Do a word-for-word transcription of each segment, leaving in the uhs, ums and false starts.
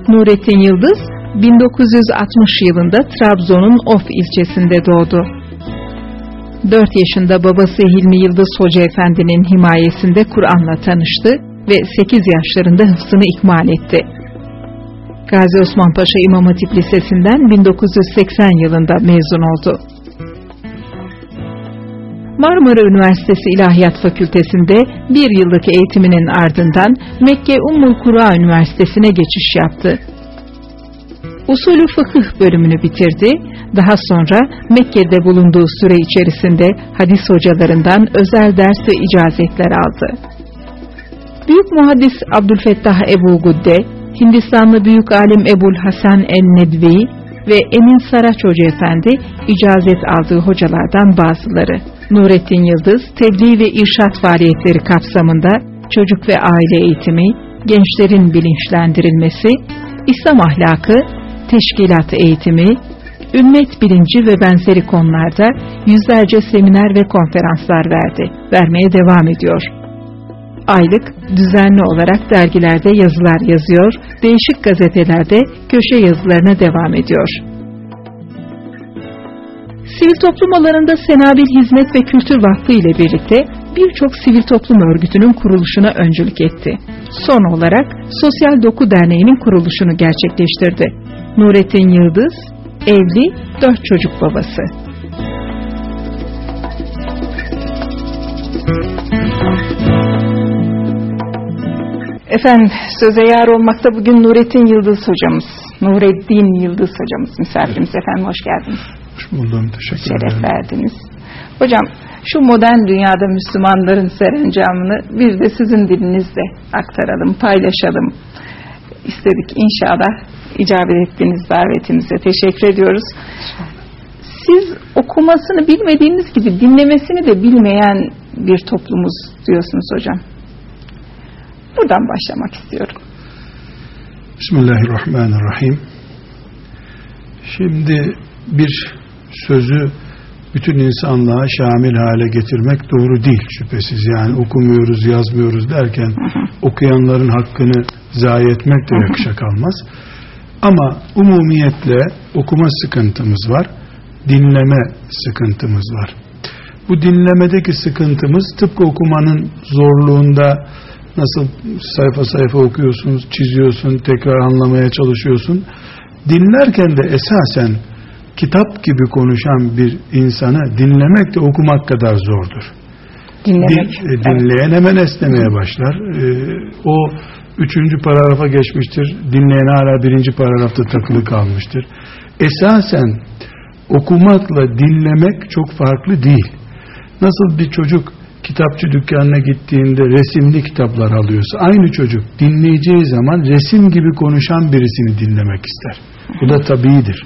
Nurettin Yıldız, bin dokuz yüz altmış yılında Trabzon'un Of ilçesinde doğdu. dört yaşında babası Hilmi Yıldız Hoca Efendi'nin himayesinde Kur'an'la tanıştı ve sekiz yaşlarında hıfzını ikmal etti. Gazi Osman Paşa İmam Hatip Lisesi'nden bin dokuz yüz seksen yılında mezun oldu. Marmara Üniversitesi İlahiyat Fakültesi'nde bir yıllık eğitiminin ardından Mekke Ummul Kura Üniversitesi'ne geçiş yaptı. Usulü fıkıh bölümünü bitirdi. Daha sonra Mekke'de bulunduğu süre içerisinde hadis hocalarından özel ders ve icazetler aldı. Büyük muhaddis Abdülfettah Ebu Gudde, Hindistanlı büyük alim Ebul Hasan en-Nedvi ve Emin Saraç Hoca Efendi icazet aldığı hocalardan bazıları. Nurettin Yıldız, tebliğ ve irşat faaliyetleri kapsamında çocuk ve aile eğitimi, gençlerin bilinçlendirilmesi, İslam ahlakı, teşkilat eğitimi, ümmet bilinci ve benzeri konularda yüzlerce seminer ve konferanslar verdi, vermeye devam ediyor. Aylık, düzenli olarak dergilerde yazılar yazıyor, değişik gazetelerde köşe yazılarına devam ediyor. Sivil toplum alanında Senabil Hizmet ve Kültür Vakfı ile birlikte birçok sivil toplum örgütünün kuruluşuna öncülük etti. Son olarak Sosyal Doku Derneği'nin kuruluşunu gerçekleştirdi. Nurettin Yıldız, evli, dört çocuk babası. Efendim, söze yar olmakta bugün Nurettin Yıldız hocamız, Nureddin Yıldız hocamız misafirimiz. Efendim hoş geldiniz. Hoş buldum, teşekkür ederim. Şeref verdiniz. Hocam, şu modern dünyada Müslümanların serencamını bir de sizin dilinizle aktaralım, paylaşalım istedik. İnşallah icabet ettiğiniz davetimize teşekkür ediyoruz. Siz okumasını bilmediğiniz gibi dinlemesini de bilmeyen bir toplumuz diyorsunuz hocam. Buradan başlamak istiyorum. Bismillahirrahmanirrahim. Şimdi bir sözü bütün insanlığa şamil hale getirmek doğru değil şüphesiz. Yani okumuyoruz, yazmıyoruz derken hı hı. okuyanların hakkını zayi etmek de yakışa kalmaz. Ama umumiyetle okuma sıkıntımız var, dinleme sıkıntımız var. Bu dinlemedeki sıkıntımız tıpkı okumanın zorluğunda, nasıl sayfa sayfa okuyorsunuz, çiziyorsun, tekrar anlamaya çalışıyorsun. Dinlerken de esasen kitap gibi konuşan bir insanı dinlemek de okumak kadar zordur. Dinlemek. Din, dinleyen hemen esnemeye başlar. Ee, o üçüncü paragrafa geçmiştir. Dinleyen hala birinci paragrafta takılı kalmıştır. Esasen okumakla dinlemek çok farklı değil. Nasıl bir çocuk kitapçı dükkanına gittiğinde resimli kitaplar alıyorsa, aynı çocuk dinleyeceği zaman resim gibi konuşan birisini dinlemek ister. Bu da tabiidir.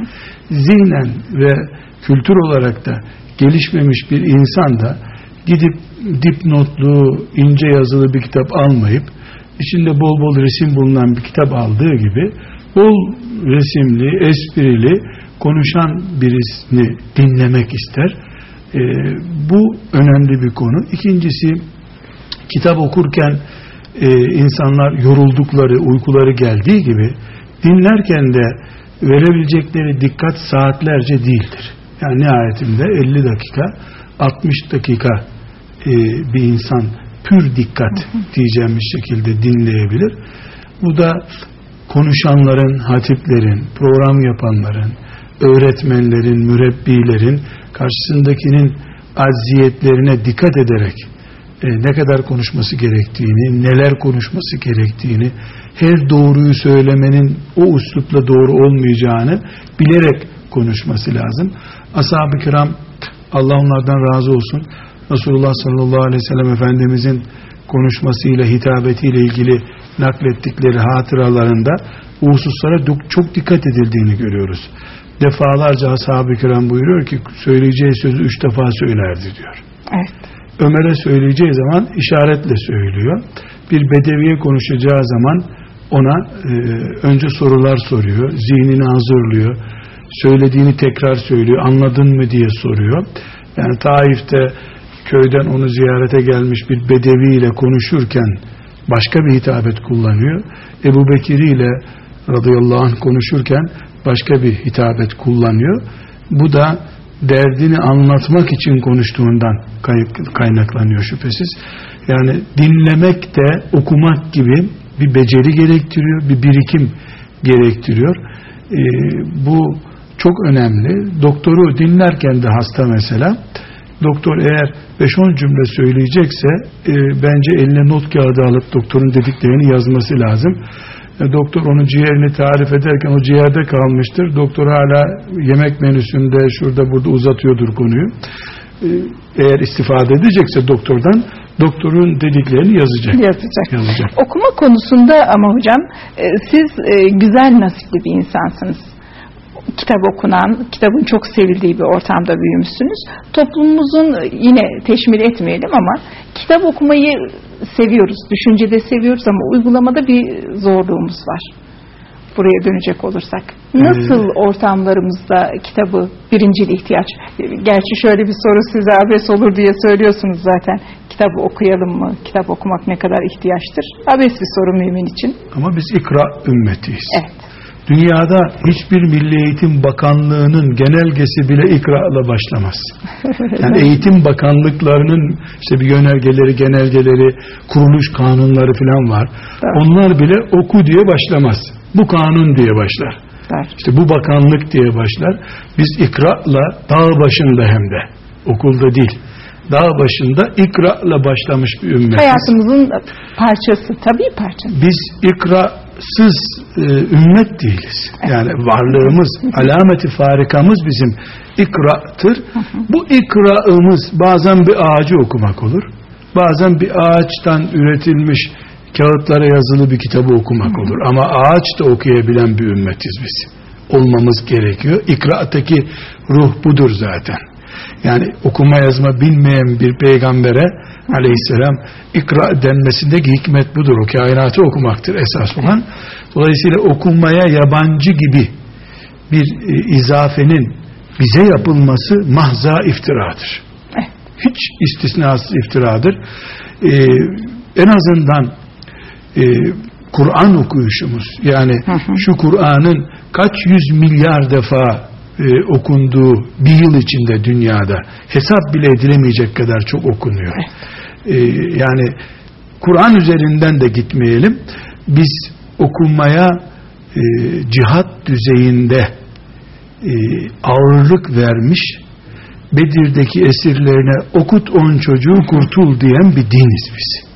Zihnen ve kültür olarak da gelişmemiş bir insan da gidip dipnotlu, ince yazılı bir kitap almayıp içinde bol bol resim bulunan bir kitap aldığı gibi bol resimli, esprili konuşan birisini dinlemek ister. Ee, bu önemli bir konu. İkincisi, kitap okurken e, insanlar yoruldukları, uykuları geldiği gibi dinlerken de verebilecekleri dikkat saatlerce değildir. Yani nihayetinde elli dakika, altmış dakika e, bir insan pür dikkat diyeceğimiz şekilde dinleyebilir. Bu da konuşanların, hatiplerin, program yapanların, öğretmenlerin, mürebbilerin karşısındakinin acziyetlerine dikkat ederek e, ne kadar konuşması gerektiğini, neler konuşması gerektiğini, her doğruyu söylemenin o üslupla doğru olmayacağını bilerek konuşması lazım. Ashab-ı kiram, Allah onlardan razı olsun, Resulullah sallallahu aleyhi ve sellem Efendimizin konuşmasıyla, hitabetiyle ilgili naklettikleri hatıralarında bu hususlara çok dikkat edildiğini görüyoruz. Defalarca ashab-ı kiram buyuruyor ki söyleyeceği sözü üç defa söylerdi diyor. Evet. Ömer'e söyleyeceği zaman işaretle söylüyor. Bir bedeviye konuşacağı zaman ona e, önce sorular soruyor, zihnini hazırlıyor, söylediğini tekrar söylüyor, anladın mı diye soruyor. Yani Taif'te köyden onu ziyarete gelmiş bir bedevi ile konuşurken başka bir hitabet kullanıyor. Ebu Bekir ile radıyallahu anh konuşurken başka bir hitabet kullanıyor. Bu da derdini anlatmak için konuştuğundan kaynaklanıyor şüphesiz. Yani dinlemek de okumak gibi bir beceri gerektiriyor, bir birikim gerektiriyor. Ee, bu çok önemli. Doktoru dinlerken de hasta mesela, doktor eğer beş on cümle söyleyecekse e, bence eline not kağıdı alıp doktorun dediklerini yazması lazım. E, doktor onun ciğerini tarif ederken o ciğerde kalmıştır. Doktor hala yemek menüsünde şurada burada uzatıyordur konuyu. E, eğer istifade edecekse doktordan, doktorun dediklerini yazacak. Yazacak. yazacak. Okuma konusunda ama hocam e, siz e, güzel nasipli bir insansınız. Kitap okunan, kitabın çok sevildiği bir ortamda büyümüşsünüz. Toplumumuzun yine teşmil etmeyelim ama kitap okumayı seviyoruz, düşüncede seviyoruz ama uygulamada bir zorluğumuz var. Buraya dönecek olursak. Nasıl ee, ortamlarımızda kitabı birincil ihtiyaç? Gerçi şöyle bir soru size abes olur diye söylüyorsunuz zaten. Kitabı okuyalım mı? Kitap okumak ne kadar ihtiyaçtır? Abes bir soru mümin için. Ama biz ikra ümmetiyiz. Evet. Dünyada hiçbir Milli Eğitim Bakanlığı'nın genelgesi bile ikra'la başlamaz. Yani eğitim bakanlıklarının işte bir yönergeleri, genelgeleri, kuruluş kanunları falan var. Evet. Onlar bile oku diye başlamaz. Bu kanun diye başlar. Evet. İşte bu bakanlık diye başlar. Biz ikra'la dağ başında, hem de okulda değil, dağ başında ikra'la başlamış bir ümmetiz. Hayatımızın parçası, tabii parçası. Biz ikra'sız e, ümmet değiliz. Yani varlığımız, alameti farikamız bizim ikra'tır. Bu ikra'ımız bazen bir ağacı okumak olur. Bazen bir ağaçtan üretilmiş kağıtlara yazılı bir kitabı okumak olur. Ama ağaç da okuyabilen bir ümmetiz biz. Olmamız gerekiyor. İkra'taki ruh budur zaten. Yani okuma yazma bilmeyen bir peygambere aleyhisselam ikra denmesindeki hikmet budur. O kainatı okumaktır esas olan. Dolayısıyla okunmaya yabancı gibi bir e, izafenin bize yapılması mahza iftiradır. Hiç istisnasız iftiradır. E, en azından e, Kur'an okuyuşumuz, yani şu Kur'an'ın kaç yüz milyar defa e, okunduğu bir yıl içinde dünyada hesap bile edilemeyecek kadar çok okunuyor. E, yani Kur'an üzerinden de gitmeyelim. Biz okunmaya e, cihat düzeyinde e, ağırlık vermiş, Bedir'deki esirlerine okut on çocuğu kurtul diyen bir diniz biz.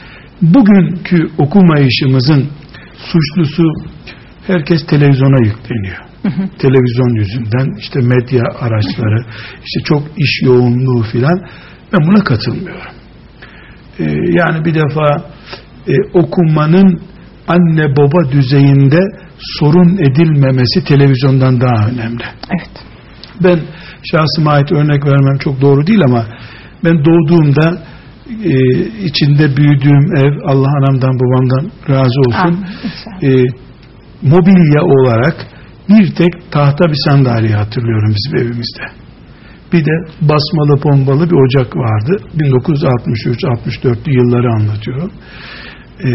Bugünkü okumayışımızın suçlusu herkes televizyona yükleniyor. Hı hı. Televizyon yüzünden, işte medya araçları, işte çok iş yoğunluğu filan. Ben buna katılmıyorum. Ee, yani bir defa e, okumanın anne baba düzeyinde sorun edilmemesi televizyondan daha önemli. Evet. Ben şahsıma ait örnek vermem çok doğru değil ama ben doğduğumda e, içinde büyüdüğüm ev, Allah anamdan babamdan razı olsun, e, mobilya olarak bir tek tahta bir sandalye hatırlıyorum bizim evimizde. Bir de basmalı pombalı bir ocak vardı. bin dokuz yüz altmış üç altmış dörtlü yılları anlatıyorum. E,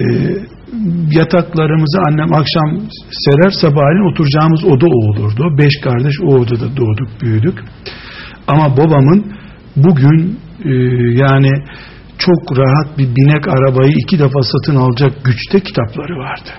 yataklarımızı annem akşam serer, sabahleyin oturacağımız oda o olurdu. Beş kardeş o odada doğduk, büyüdük. Ama babamın bugün e, yani çok rahat bir binek arabayı iki defa satın alacak güçte kitapları vardı.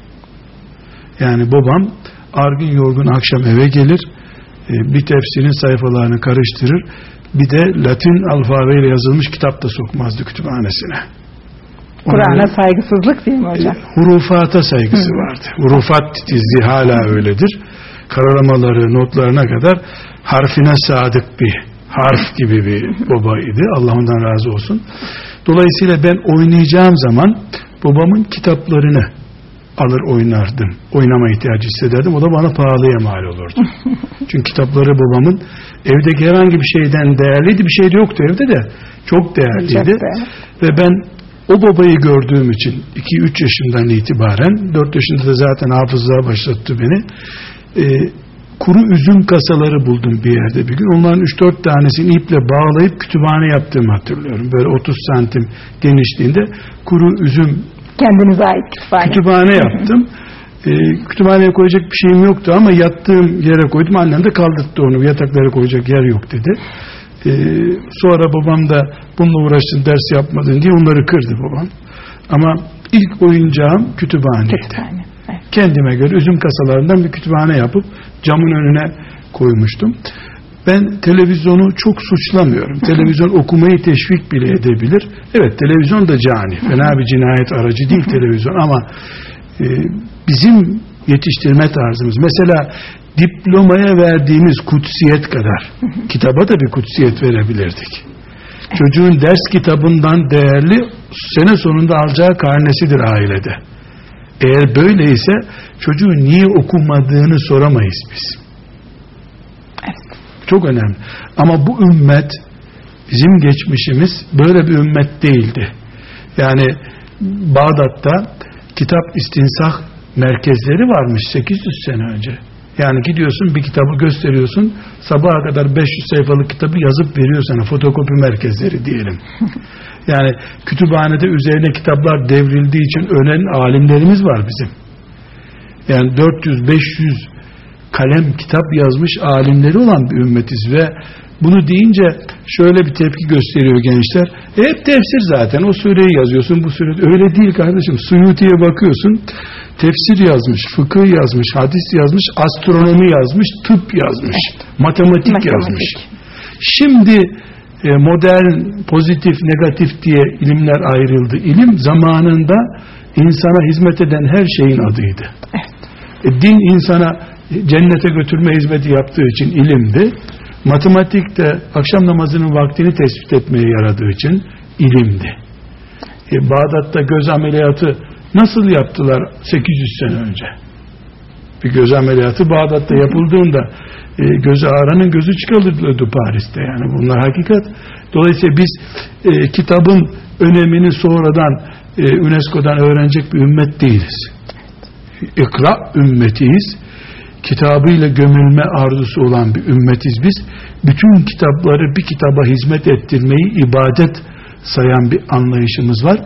Yani babam argın yorgun akşam eve gelir, e, bir tefsirin sayfalarını karıştırır, bir de Latin alfabeyle yazılmış kitap da sokmazdı kütüphanesine. Kur'an'a saygısızlık değil mi hocam? E, hurufata saygısı Hı. vardı. Hurufat titizliği hala öyledir. Karalamaları, notlarına kadar harfine sadık bir harf gibi bir babaydı. Allah ondan razı olsun. Dolayısıyla ben oynayacağım zaman babamın kitaplarını alır oynardım. Oynama ihtiyacı hissederdim. O da bana pahalıya mal olurdu. Çünkü kitapları babamın evdeki herhangi bir şeyden değerliydi. Bir şey de yoktu evde de. Çok değerliydi. Ve ben o babayı gördüğüm için iki üç yaşından itibaren, dört yaşında da zaten hafızlığa başlattı beni. Ee, kuru üzüm kasaları buldum bir yerde bir gün. Onların üç dört tanesini iple bağlayıp kütüphane yaptığımı hatırlıyorum. Böyle otuz santim genişliğinde kuru üzüm kendinize ait kütüphane, kütüphane yaptım. E, kütüphaneye koyacak bir şeyim yoktu ama yattığım yere koydum. Annem de kaldırttı onu. Yataklara koyacak yer yok dedi. E, sonra babam da bununla uğraştın, ders yapmadın diye onları kırdı babam. Ama ilk oyuncağım kütüphaneydi. Kütüphane. Evet. Kendime göre üzüm kasalarından bir kütüphane yapıp camın önüne koymuştum. Ben televizyonu çok suçlamıyorum. Televizyon okumayı teşvik bile edebilir. Evet, televizyon da cani. Fena bir cinayet aracı değil televizyon ama e, bizim yetiştirme tarzımız. Mesela diplomaya verdiğimiz kutsiyet kadar kitaba da bir kutsiyet verebilirdik. Çocuğun ders kitabından değerli sene sonunda alacağı karnesidir ailede. Eğer böyleyse çocuğun niye okumadığını soramayız biz. Evet. Çok önemli. Ama bu ümmet, bizim geçmişimiz böyle bir ümmet değildi. Yani Bağdat'ta kitap istinsah merkezleri varmış sekiz yüz sene önce. Yani gidiyorsun bir kitabı gösteriyorsun, sabaha kadar beş yüz sayfalık kitabı yazıp veriyor sana, fotokopi merkezleri diyelim. Yani kütüphanede üzerine kitaplar devrildiği için ölen alimlerimiz var bizim. Yani dört yüz beş yüz kalem kitap yazmış alimleri olan bir ümmetiz ve bunu deyince şöyle bir tepki gösteriyor gençler. E hep tefsir zaten, o sureyi yazıyorsun, bu sure. Öyle değil kardeşim. Suyuti'ye bakıyorsun, tefsir yazmış, fıkıh yazmış, hadis yazmış, astronomi yazmış, tıp yazmış, evet. matematik, matematik yazmış. Şimdi e, modern, pozitif, negatif diye ilimler ayrıldı. İlim zamanında insana hizmet eden her şeyin adıydı. Evet. E, din insana cennete götürme hizmeti yaptığı için ilimdi. Matematik de akşam namazının vaktini tespit etmeye yaradığı için ilimdi. E, Bağdat'ta göz ameliyatı nasıl yaptılar sekiz yüz sene önce? Bir göz ameliyatı Bağdat'ta yapıldığında e, gözü ağrının gözü çıkarılıyordu Paris'te. Yani bunlar hakikat. Dolayısıyla biz e, kitabın önemini sonradan e, UNESCO'dan öğrenecek bir ümmet değiliz. İkra ümmetiyiz. Kitabıyla gömülme arzusu olan bir ümmetiz biz. Bütün kitapları bir kitaba hizmet ettirmeyi ibadet sayan bir anlayışımız var.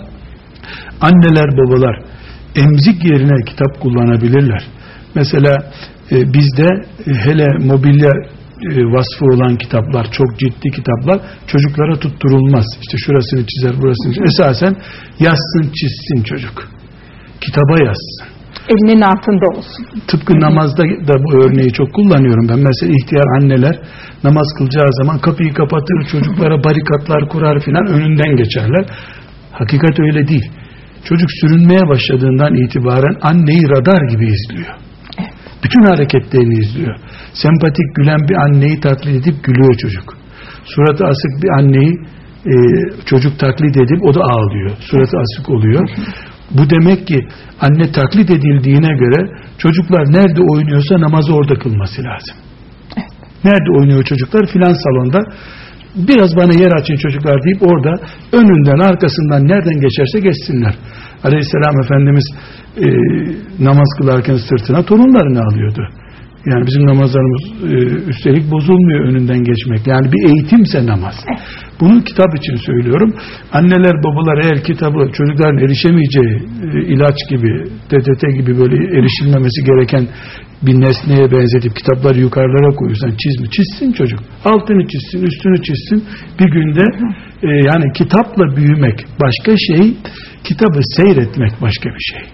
Anneler, babalar emzik yerine kitap kullanabilirler. Mesela e, bizde e, hele mobilya e, vasfı olan kitaplar, çok ciddi kitaplar çocuklara tutturulmaz. İşte şurasını çizer, burasını çizer. Esasen yazsın, çizsin çocuk. Kitaba yazsın. Elinin altında olsun. Tıpkı namazda da bu örneği çok kullanıyorum ben. Mesela ihtiyar anneler namaz kılacağı zaman kapıyı kapatır, çocuklara barikatlar kurar filan, önünden geçerler. Hakikat öyle değil. Çocuk sürünmeye başladığından itibaren anneyi radar gibi izliyor. Evet. Bütün hareketlerini izliyor. Sempatik gülen bir anneyi taklit edip gülüyor çocuk. Suratı asık bir anneyi e, çocuk taklit edip o da ağlıyor. Suratı asık oluyor. Bu demek ki anne taklit edildiğine göre çocuklar nerede oynuyorsa namazı orada kılması lazım. Evet. Nerede oynuyor çocuklar? Filan salonda. Biraz bana yer açın çocuklar deyip orada önünden arkasından nereden geçerse geçsinler. Aleyhisselam Efendimiz e, namaz kılarken sırtına torunlarını alıyordu. Yani bizim namazlarımız e, üstelik bozulmuyor önünden geçmek. Yani bir eğitimse namaz. Bunu kitap için söylüyorum. Anneler, babalar eğer kitabı çocukların erişemeyeceği e, ilaç gibi, T T T gibi böyle erişilmemesi gereken bir nesneye benzetip kitapları yukarılara koyuyorsan çizme, çizsin çocuk. Altını çizsin, üstünü çizsin. Bir günde e, yani kitapla büyümek başka şey, kitabı seyretmek başka bir şey.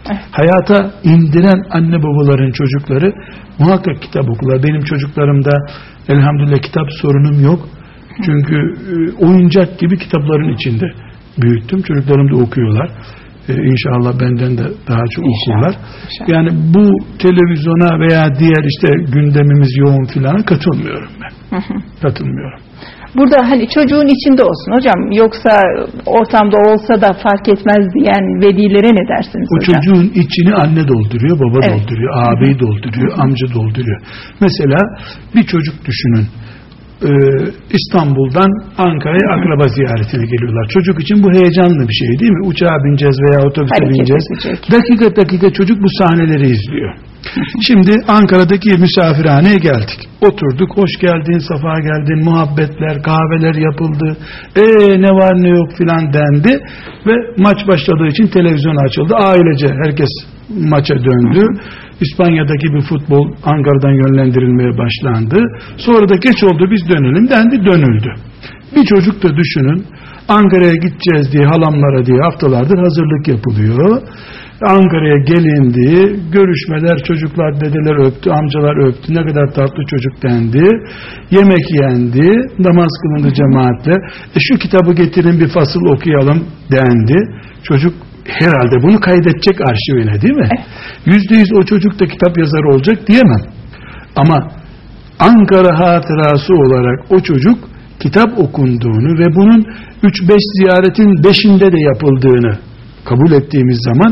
Hayata indiren anne babaların çocukları muhakkak kitap okurlar. Benim çocuklarımda elhamdülillah kitap sorunum yok. Çünkü e, oyuncak gibi kitapların içinde büyüttüm. Çocuklarım da okuyorlar. Ee, inşallah benden de daha çok İnşallah. okurlar. İnşallah. Yani bu televizyona veya diğer işte gündemimiz yoğun filana katılmıyorum ben. Hı hı. Katılmıyorum. Burada hani çocuğun içinde olsun hocam, yoksa ortamda olsa da fark etmez diyen velilere ne dersiniz o hocam? O çocuğun içini anne dolduruyor, baba evet. dolduruyor, ağabey Hı-hı. dolduruyor, Hı-hı. amca dolduruyor. Mesela bir çocuk düşünün. Ee, İstanbul'dan Ankara'ya akraba ziyaretine geliyorlar. Çocuk için bu heyecanlı bir şey değil mi? Uçağa bineceğiz veya otobüse Hareket bineceğiz. Edecek. Dakika dakika çocuk bu sahneleri izliyor. Şimdi Ankara'daki misafirhaneye geldik. Oturduk, hoş geldin, safa geldin, muhabbetler, kahveler yapıldı. Eee ne var ne yok filan dendi ve maç başladığı için televizyon açıldı. Ailece herkes maça döndü. İspanya'daki bir futbol Ankara'dan yönlendirilmeye başlandı. Sonra da geç oldu, biz dönelim dendi, dönüldü. Bir çocuk da düşünün, Ankara'ya gideceğiz diye, halamlara diye haftalardır hazırlık yapılıyor. Ankara'ya gelindi, görüşmeler, çocuklar, dedeler öptü, amcalar öptü, ne kadar tatlı çocuk dendi, yemek yendi, namaz kılındı cemaatle, e şu kitabı getirin bir fasıl okuyalım dendi. Çocuk herhalde bunu kaydedecek arşivine, değil mi? Yüzde yüz o çocuk da kitap yazarı olacak diyemem. Ama Ankara hatırası olarak o çocuk kitap okunduğunu ve bunun üç beş ziyaretin beşinde de yapıldığını kabul ettiğimiz zaman,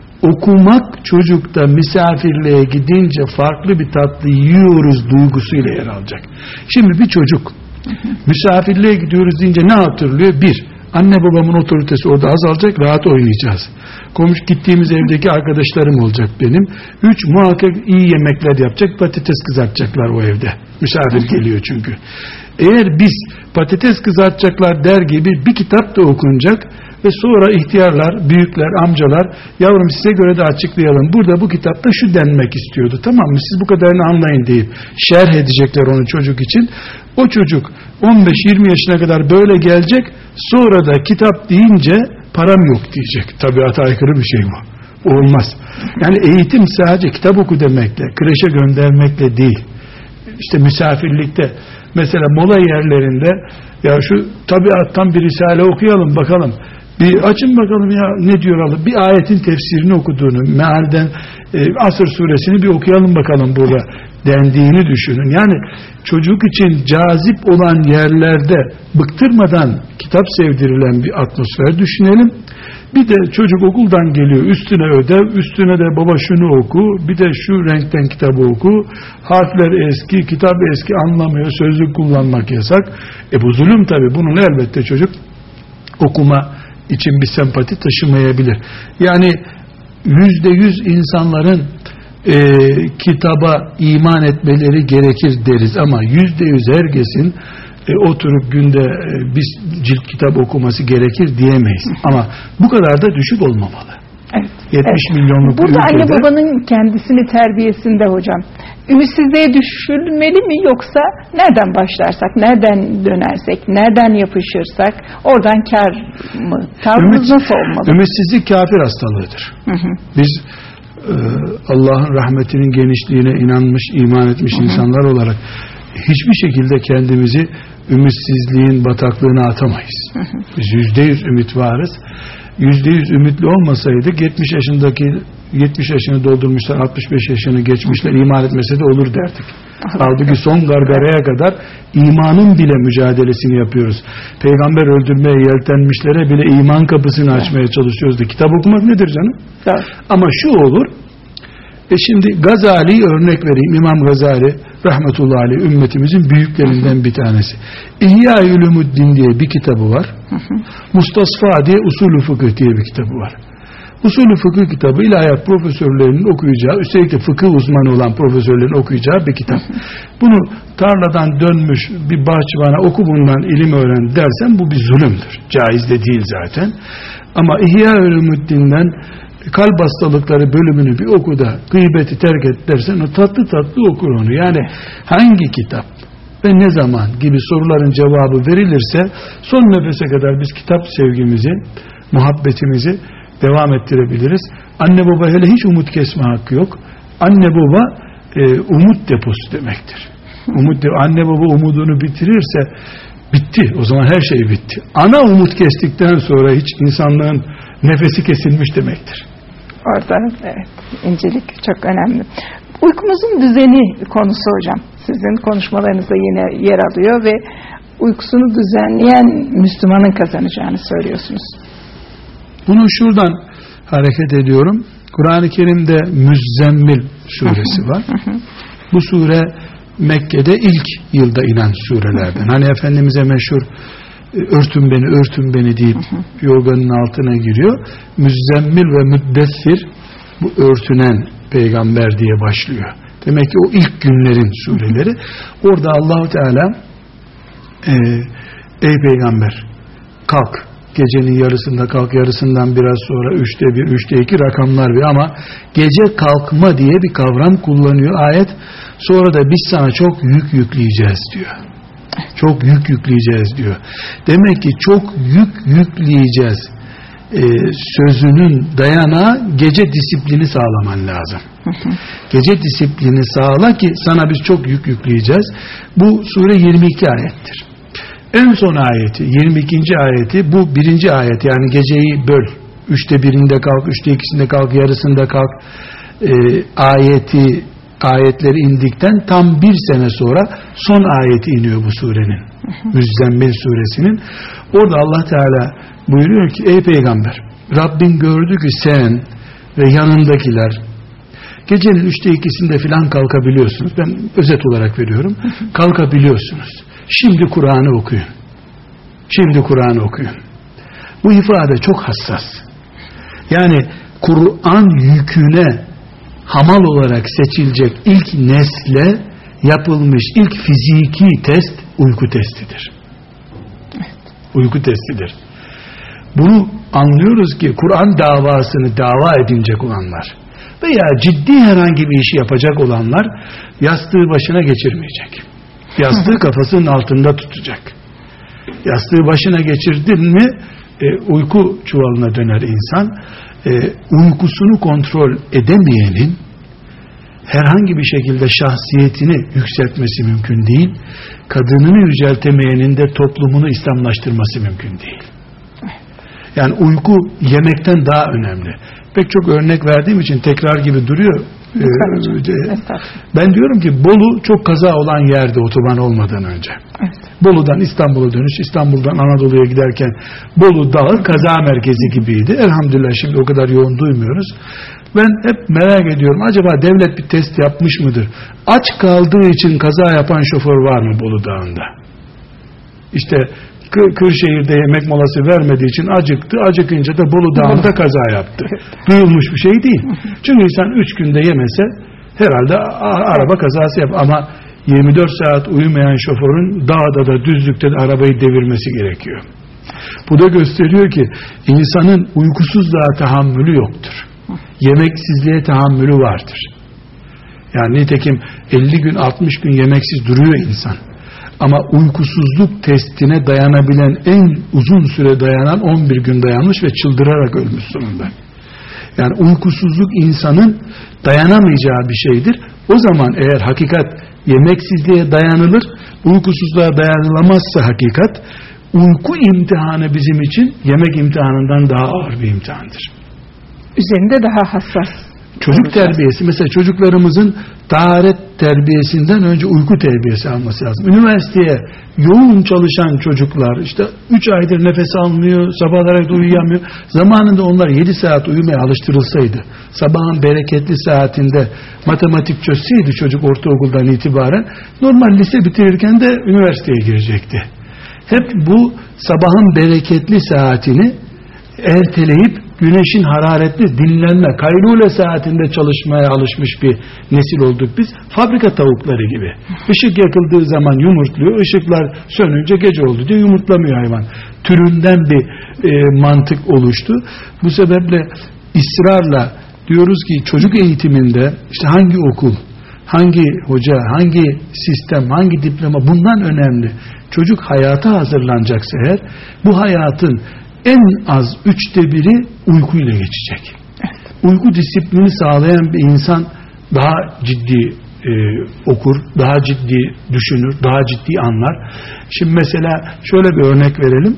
okumak çocukta misafirliğe gidince farklı bir tatlı yiyoruz duygusuyla yer alacak. Şimdi bir çocuk misafirliğe gidiyoruz deyince ne hatırlıyor? Bir, anne babamın otoritesi orada azalacak, rahat oynayacağız. Komşu gittiğimiz evdeki arkadaşlarım olacak benim. Üç, muhakkak iyi yemekler yapacak, patates kızartacaklar o evde. Misafir geliyor çünkü. Eğer biz patates kızartacaklar der gibi bir kitap da okunacak ve sonra ihtiyarlar, büyükler, amcalar, yavrum size göre de açıklayalım, burada bu kitapta şu denmek istiyordu, tamam mı, siz bu kadarını anlayın deyip şerh edecekler onu çocuk için. O çocuk on beş yirmi yaşına kadar böyle gelecek, sonra da kitap deyince param yok diyecek. Tabiata aykırı bir şey bu. Olmaz. Yani eğitim sadece kitap oku demekle, kreşe göndermekle değil. İşte misafirlikte mesela mola yerlerinde, ya şu tabiattan bir risale okuyalım bakalım, bir açın bakalım ya ne diyor Allah, bir ayetin tefsirini okuduğunu, mealden e, Asr suresini bir okuyalım bakalım burada dendiğini düşünün. Yani çocuk için cazip olan yerlerde bıktırmadan kitap sevdirilen bir atmosfer düşünelim. Bir de çocuk okuldan geliyor, üstüne ödev, üstüne de baba şunu oku, bir de şu renkten kitabı oku, harfler eski, kitap eski, anlamıyor, sözlük kullanmak yasak. E bu zulüm tabii. Bunun elbette çocuk okuma için bir sempati taşımayabilir. Yani yüzde yüz insanların e, kitaba iman etmeleri gerekir deriz ama yüzde yüz herkesin E, oturup günde e, bir cilt kitap okuması gerekir diyemeyiz. Ama bu kadar da düşük olmamalı. Evet, yetmiş evet. milyonluk burada ülkede. Anne babanın kendisini terbiyesinde hocam, ümitsizliğe düşürülmeli mi, yoksa nereden başlarsak, nereden dönersek, nereden yapışırsak oradan kar mı? Tavrımız Ümit, nasıl olmalı? Ümitsizlik kafir hastalığıdır. Hı hı. Biz e, Allah'ın rahmetinin genişliğine inanmış, iman etmiş hı hı. insanlar olarak hiçbir şekilde kendimizi ümitsizliğin bataklığına atamayız. Hı hı. Biz yüzde yüz ümit varız. Yüzde yüz ümitli olmasaydık yetmiş yaşındaki yetmiş yaşını doldurmuşlar, altmış beş yaşını geçmişler, iman etmese de olur derdik. Halbuki son gargaraya kadar imanın bile mücadelesini yapıyoruz. Peygamber öldürmeye yeltenmişlere bile iman kapısını açmaya çalışıyoruz da kitap okumak nedir canım? Evet. Ama şu olur, e şimdi Gazali'yi örnek vereyim. İmam Gazali rahmetullahi aleyh ümmetimizin büyüklerinden bir tanesi. İhya-i Ulumuddin diye bir kitabı var. Mustasfa diye Usulü Fıkıh diye bir kitabı var. Usulü Fıkıh kitabı ilahiyat profesörlerinin okuyacağı, üstelik de fıkıh uzmanı olan profesörlerin okuyacağı bir kitap. Bunu tarladan dönmüş bir bahçıvana oku bundan ilim öğren dersen bu bir zulümdür. Caiz de değil zaten. Ama İhya-i Ulumuddin'den kalp hastalıkları bölümünü bir oku da gıybeti terk et dersen o tatlı tatlı okur onu. Yani hangi kitap ve ne zaman gibi soruların cevabı verilirse son nefese kadar biz kitap sevgimizi, muhabbetimizi devam ettirebiliriz. Anne baba hele hiç umut kesme hakkı yok. Anne baba e, umut deposu demektir. Umut de, anne baba umudunu bitirirse bitti. O zaman her şey bitti. Ana umut kestikten sonra hiç insanlığın nefesi kesilmiş demektir. Orada evet, incelik çok önemli. Uykumuzun düzeni konusu hocam. Sizin konuşmalarınızda yine yer alıyor ve uykusunu düzenleyen Müslümanın kazanacağını söylüyorsunuz. Bunu şuradan hareket ediyorum. Kur'an-ı Kerim'de Müzzemmil suresi var. Bu sure Mekke'de ilk yılda inen surelerden. Hani Efendimiz'e meşhur örtün beni, örtün beni deyip yorganın altına giriyor. Müzzemmil ve müddessir bu örtünen peygamber diye başlıyor. Demek ki o ilk günlerin sureleri. Orada Allah-u Teala e, ey peygamber kalk, gecenin yarısında kalk, yarısından biraz sonra üçte bir, üçte iki rakamlar bir, ama gece kalkma diye bir kavram kullanıyor ayet. Sonra da biz sana çok yük yükleyeceğiz diyor. Çok yük yükleyeceğiz diyor. Demek ki çok yük yükleyeceğiz e, sözünün dayanağı gece disiplini sağlaman lazım. Gece disiplini sağla ki sana biz çok yük yükleyeceğiz. Bu sure yirmi iki ayettir. En son ayeti, yirmi ikinci ayeti, bu birinci ayet, yani geceyi böl, üçte birinde kalk, üçte ikisinde kalk, yarısında kalk e, ayeti, ayetleri indikten tam bir sene sonra son ayeti iniyor bu surenin, Müzzemmil suresinin. Orada Allah Teala buyuruyor ki, ey peygamber, Rabbin gördü ki sen ve yanındakiler gecenin üçte ikisinde filan kalkabiliyorsunuz. Ben özet olarak veriyorum. Kalkabiliyorsunuz. Şimdi Kur'an'ı okuyun. Şimdi Kur'an'ı okuyun. Bu ifade çok hassas. Yani Kur'an yüküne hamal olarak seçilecek ilk nesle yapılmış ilk fiziki test uyku testidir. Uyku testidir. Bunu anlıyoruz ki Kur'an davasını dava edinecek olanlar veya ciddi herhangi bir işi yapacak olanlar yastığı başına geçirmeyecek. Yastığı kafasının altında tutacak. Yastığı başına geçirdin mi e, uyku çuvalına döner insan. E, uykusunu kontrol edemeyenin herhangi bir şekilde şahsiyetini yükseltmesi mümkün değil. Kadınını yüceltemeyenin de toplumunu İslamlaştırması mümkün değil. Yani uyku yemekten daha önemli. Pek çok örnek verdiğim için tekrar gibi duruyor. Ee, ben diyorum ki Bolu çok kaza olan yerdi otoban olmadan önce. Evet. Bolu'dan İstanbul'a dönüş, İstanbul'dan Anadolu'ya giderken Bolu Dağı kaza merkezi gibiydi. Elhamdülillah şimdi o kadar yoğun duymuyoruz. Ben hep merak ediyorum, acaba devlet bir test yapmış mıdır? Aç kaldığı için kaza yapan şoför var mı Bolu Dağı'nda? İşte Kırşehir'de yemek molası vermediği için acıktı. Acıkınca da Bolu Dağı'nda kaza yaptı. Duyulmuş bir şey değil. Çünkü insan üç günde yemese herhalde araba kazası yapar. Ama yirmi dört saat uyumayan şoförün dağda da düzlükte de arabayı devirmesi gerekiyor. Bu da gösteriyor ki insanın uykusuzluğa tahammülü yoktur. Yemeksizliğe tahammülü vardır. Yani nitekim elli gün altmış gün yemeksiz duruyor insan. Ama uykusuzluk testine dayanabilen, en uzun süre dayanan on bir gün dayanmış ve çıldırarak ölmüş sonunda. Yani uykusuzluk insanın dayanamayacağı bir şeydir. O zaman eğer hakikat yemeksizliğe dayanılır, uykusuzluğa dayanılamazsa hakikat, uyku imtihanı bizim için yemek imtihanından daha ağır bir imtihandır. Üzerinde daha hassas. Çocuk terbiyesi, mesela çocuklarımızın taharet terbiyesinden önce uyku terbiyesi alması lazım. Üniversiteye yoğun çalışan çocuklar, işte üç aydır nefes almıyor, sabahlara da uyuyamıyor. Zamanında onlar yedi saat uyumaya alıştırılsaydı, sabahın bereketli saatinde matematik çözseydi çocuk ortaokuldan itibaren, normal lise bitirirken de üniversiteye girecekti. Hep bu sabahın bereketli saatini erteleyip güneşin hararetli dinlenme, kaylule saatinde çalışmaya alışmış bir nesil olduk biz. Fabrika tavukları gibi. Işık yakıldığı zaman yumurtluyor, ışıklar sönünce gece oldu diye yumurtlamıyor hayvan. Türünden bir e, mantık oluştu. Bu sebeple ısrarla diyoruz ki çocuk eğitiminde işte hangi okul, hangi hoca, hangi sistem, hangi diploma bundan önemli. Çocuk hayata hazırlanacaksa eğer, bu hayatın en az üçte biri uykuyla geçecek. Evet. Uyku disiplini sağlayan bir insan daha ciddi e, okur, daha ciddi düşünür, daha ciddi anlar. Şimdi mesela şöyle bir örnek verelim.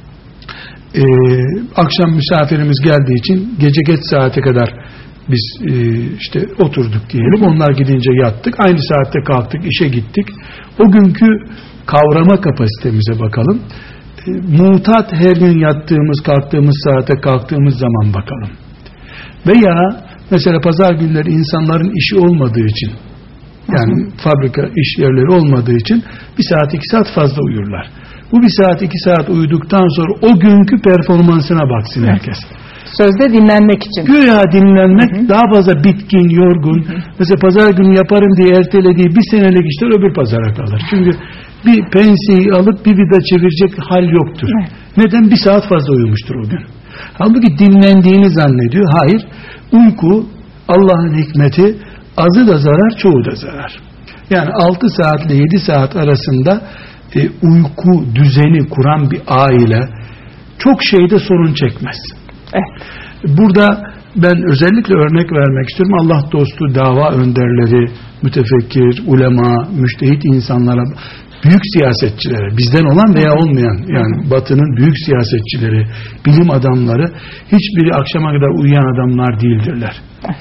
E, akşam misafirimiz geldiği için gece geç saate kadar biz e, işte oturduk diyelim. Onlar gidince yattık. Aynı saatte kalktık, işe gittik. O günkü kavrama kapasitemize bakalım. Mutat her gün yattığımız, kalktığımız saate kalktığımız zaman bakalım. Veya mesela pazar günleri insanların işi olmadığı için, yani fabrika iş yerleri olmadığı için bir saat iki saat fazla uyurlar. Bu bir saat iki saat uyuduktan sonra o günkü performansına baksın herkes. Sözde dinlenmek için. Güya dinlenmek, hı hı, daha fazla bitkin, yorgun. Hı hı. Mesela pazar günü yaparım diye ertelediği bir senelik işler öbür pazara kalır. Çünkü bir penseyi alıp bir vida çevirecek hal yoktur. Evet. Neden? Bir saat fazla uyumuştur o gün. Halbuki dinlendiğini zannediyor. Hayır. Uyku Allah'ın hikmeti, azı da zarar, çoğu da zarar. Yani altı saat ile yedi saat arasında e, uyku düzeni kuran bir aile çok şeyde sorun çekmez. Evet. Burada ben özellikle örnek vermek istiyorum. Allah dostu dava önderleri, mütefekkir, ulema, müştehit insanlara, büyük siyasetçilere, bizden olan veya olmayan, yani Batı'nın büyük siyasetçileri, bilim adamları, hiçbiri akşama kadar uyuyan adamlar değildirler.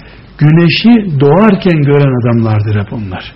Güneşi doğarken gören adamlardır hep onlar.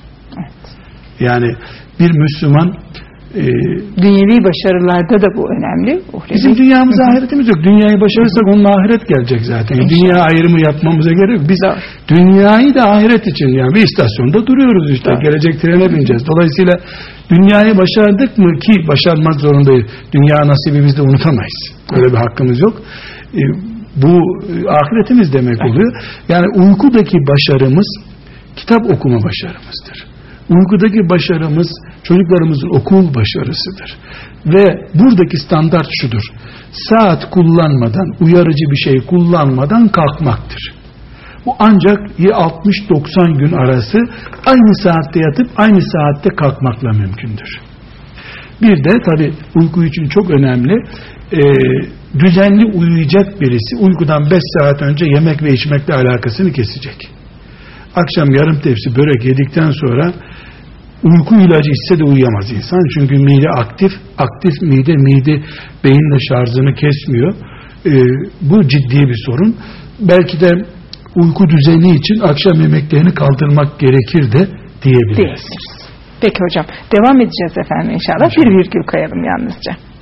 Yani bir Müslüman e, dünyevi başarılarda da bu önemli. Bizim dünyamız ahiretimiz yok. Dünyayı başarırsak onun ahiret gelecek zaten. İnşallah. Dünya ayrımı yapmamıza gerek yok. Biz Doğru. dünyayı da ahiret için, yani bir istasyonda duruyoruz işte. Doğru. Gelecek trene bineceğiz. Dolayısıyla dünyayı başardık mı, ki başarmak zorundayız, dünya nasibimizde unutamayız. Öyle bir hakkımız yok. E, bu ahiretimiz demek oluyor. Yani uykudaki başarımız kitap okuma başarımızdır. Uykudaki başarımız çocuklarımızın okul başarısıdır. Ve buradaki standart şudur: saat kullanmadan, uyarıcı bir şey kullanmadan kalkmaktır. Bu ancak altmış doksan gün arası aynı saatte yatıp aynı saatte kalkmakla mümkündür. Bir de tabi uyku için çok önemli, e, düzenli uyuyacak birisi uykudan beş saat önce yemek ve içmekle alakasını kesecek. Akşam yarım tepsi börek yedikten sonra uyku ilacı içse de uyuyamaz insan. Çünkü mide aktif. Aktif mide, mide beyinle şarjını kesmiyor. Ee, bu ciddi bir sorun. Belki de uyku düzeni için akşam yemeklerini kaldırmak gerekir de diyebiliriz. Peki hocam. Devam edeceğiz efendim inşallah. Bir virgül koyalım yalnızca.